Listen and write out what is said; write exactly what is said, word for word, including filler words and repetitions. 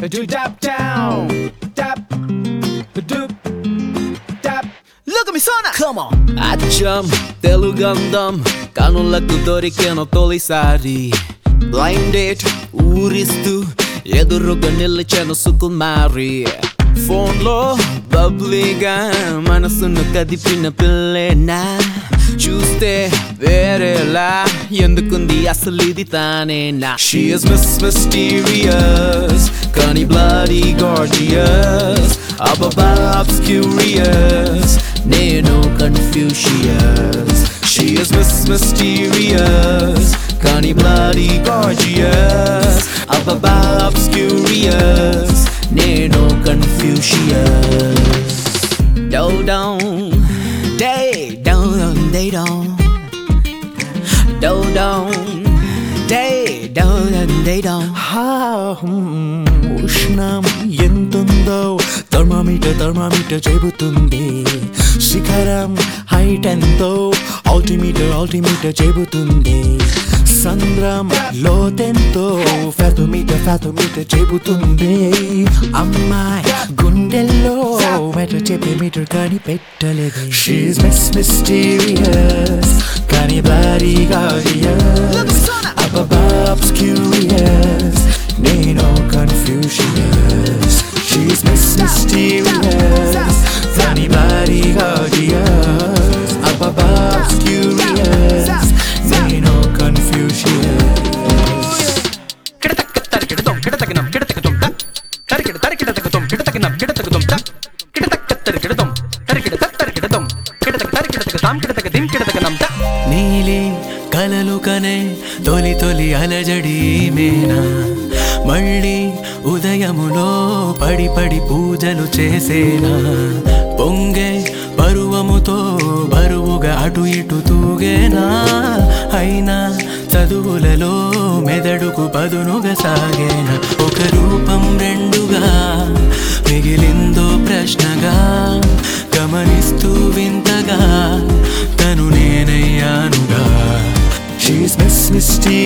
do dap down, dap, doop, dap. Look at me, sona. Come on. అచ్చం తెలుగంధం కనులకు దొరికిన తొలిసారి బ్లైండ్ డేట్ ఊరిస్తూ ఎదురుగా నిలిచాను సుకుమారి ఫోన్ లో బబ్లీగా మనసును కదిపిన పిల్లేనా చూస్తే వేరేలా ఎందుకుంది అసలు ఇది తానేనా She is Miss Mysterious కానీ bloody gorgeous ababa obscurious నేను Confucius She is Miss Mysterious కానీ bloody gorgeous ababa obscurious నేను Confucius Do down day down day down Do down day down day down ఉష్ణం ఎంతుందో థర్మామీటర్ థర్మామీటర్ చెబుతుంది శిఖరం height ఎంతో altimeter altimeter చెబుతుంది సంద్రం లోతెంతో ఫాథోమీటర్ ఫాథోమీటర్ చెబుతుంది అమ్మాయి గుండెల్లో మీటర్ చెప్పే మీటర్ కానీ పెట్టలేదు She's Miss Mysterious కానీ bloody gorgeous ababa obscurious నేను Confucius She's Miss Mysterious కానీ bloody gorgeous ababa obscurious నేను Confucius నీలి కలలు కనే తొలి తొలి అలజడి మేనా మళ్ళీ ఉదయములో పడి పడి పూజలు చేసేనా పొంగే పరువముతో బరువుగా అటు ఇటు తూగేనా అయినా చదువులలో మెదడుకు పదునుగా సాగేనా ఒక రూపం రెండుగా మిగిలిందో ప్రశ్నగా గమనిస్తూ వింతగా తను నేనయ్యానుగా She's Miss Mysterious